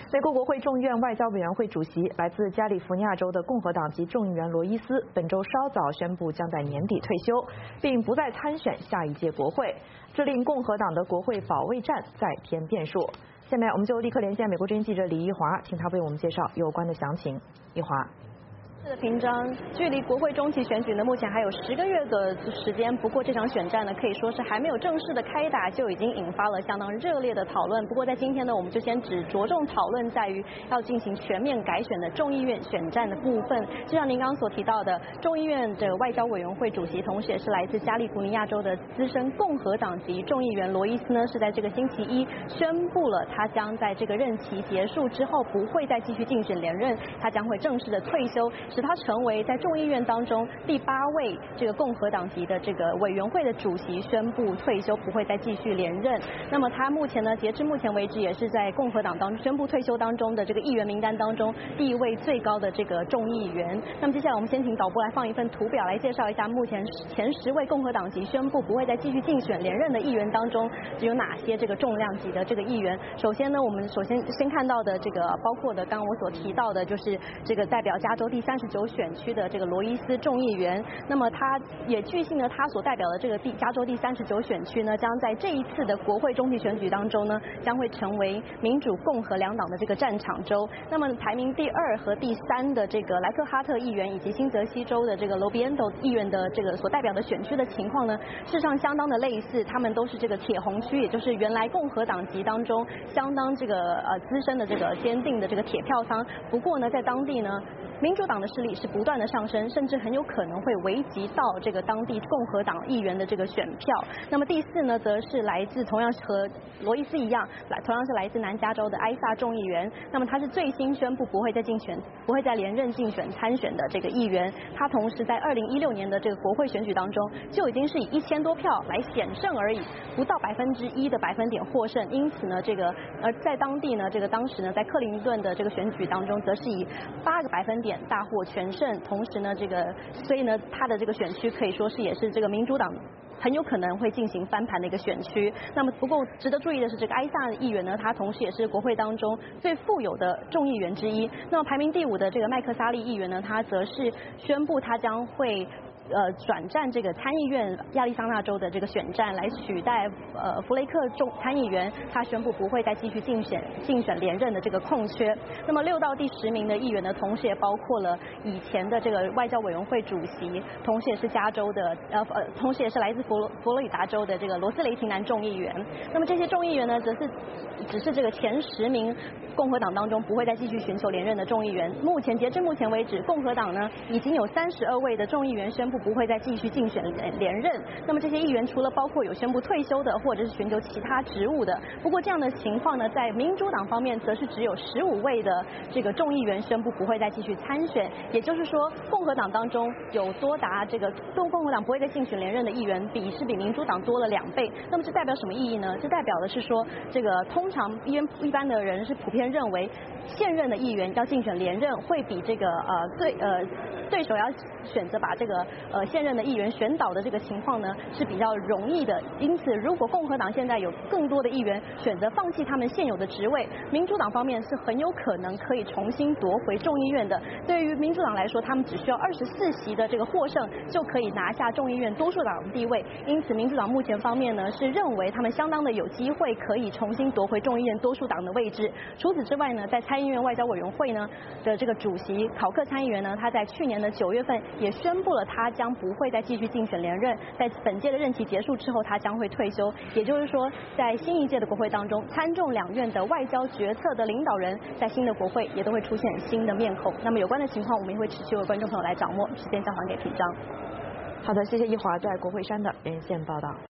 美国国会众院外交委员会主席、来自加利福尼亚州的共和党籍众议员罗伊斯，本周稍早宣布将在年底退休，并不再参选下一届国会，这令共和党的国会保卫战再添变数。下面我们就立刻连线美国之音记者李一华，请他为我们介绍有关的详情。一华。 的频章，距离国会中期选举呢，目前还有10个月的时间。不过这场选战呢，可以说是还没有正式的开打，就已经引发了相当热烈的讨论。不过在今天呢，我们就先只着重讨论在于要进行全面改选的众议院选战的部分。就像您刚刚所提到的，众议院的外交委员会主席，同时也是来自加利福尼亚州的资深共和党籍众议员罗伊斯呢，是在这个星期一宣布了，他将在这个任期结束之后不会再继续竞选连任，他将会正式的退休。使他成为在众议院当中第8位这个共和党籍的这个委员会的主席，宣布退休，不会再继续连任。那么他目前呢，截至目前为止，也是在共和党当中宣布退休当中的这个议员名单当中第1位最高的这个众议员。那么接下来我们先请导播来放一份图表来介绍一下目前前10位共和党籍宣布不会再继续竞选连任的议员当中有哪些这个重量级的这个议员。首先呢，我们先看到的这个包括的刚刚我所提到的就是这个代表加州第39选区的这个罗伊斯众议员，那么他也据信呢，他所代表的这个加州第39选区呢，将在这一次的国会中期选举当中呢，将会成为民主共和两党的这个战场州。那么排名第2和第3的这个莱克哈特议员以及新泽西州的这个罗比安多议员的这个所代表的选区的情况呢，事实上相当的类似，他们都是这个铁红区，也就是原来共和党籍当中相当这个资深的这个坚定的这个铁票仓。不过呢，在当地呢，民主党的势力是不断的上升，甚至很有可能会危及到这个当地共和党议员的这个选票。那么第4呢，则是来自同样和罗伊斯一样，同样是来自南加州的埃萨众议员。那么他是最新宣布不会再连任竞选参选的这个议员。他同时在2016年的这个国会选举当中，就已经是以1000多票来险胜而已，不到1%的百分点获胜。因此呢，这个在当地呢，这个当时呢，在克林顿的这个选举当中，则是以8个百分点大获全胜。同时呢，所以呢，他的这个选区可以说是也是这个民主党很有可能会进行翻盘的一个选区。那么不过值得注意的是，这个埃萨议员呢，他同时也是国会当中最富有的众议员之一。那么排名第5的这个麦克萨利议员呢，他则是宣布他将会转战这个参议院亚利桑那州的这个选战，来取代弗雷克参议员，他宣布不会再继续竞选连任的这个空缺。那么6到第10名的议员呢，同时也包括了以前的这个外交委员会主席，同时也是加州的同时也是来自佛罗里达州的这个罗斯雷廷南众议员。那么这些众议员呢，则是只是这个前10名共和党当中不会再继续寻求连任的众议员。截至目前为止，共和党呢已经有32位的众议员宣布不会再继续竞选连任。那么这些议员除了包括有宣布退休的，或者是寻求其他职务的。不过这样的情况呢，在民主党方面则是只有15位的这个众议员宣布不会再继续参选。也就是说，共和党当中有多达这个共和党不会再竞选连任的议员比民主党多了2倍。那么这代表什么意义呢？这代表的是说，这个通常一般的人是普遍认为，现任的议员要竞选连任会比这个对手要选择把这个现任的议员选倒的这个情况呢是比较容易的。因此，如果共和党现在有更多的议员选择放弃他们现有的职位，民主党方面是很有可能可以重新夺回众议院的。对于民主党来说，他们只需要24席的这个获胜就可以拿下众议院多数党的地位。因此，民主党目前方面呢是认为他们相当的有机会可以重新夺回众议院多数党的位置。除此之外呢，在参议院外交委员会呢的这个主席考克参议员呢，他在去年的9月份也宣布了他将不会再继续竞选连任，在本届的任期结束之后，他将会退休。也就是说，在新一届的国会当中，参众两院的外交决策的领导人，在新的国会也都会出现新的面孔。那么有关的情况，我们也会持续为观众朋友来掌握。时间交还给皮章。 好的，谢谢一华在国会山的连线报道。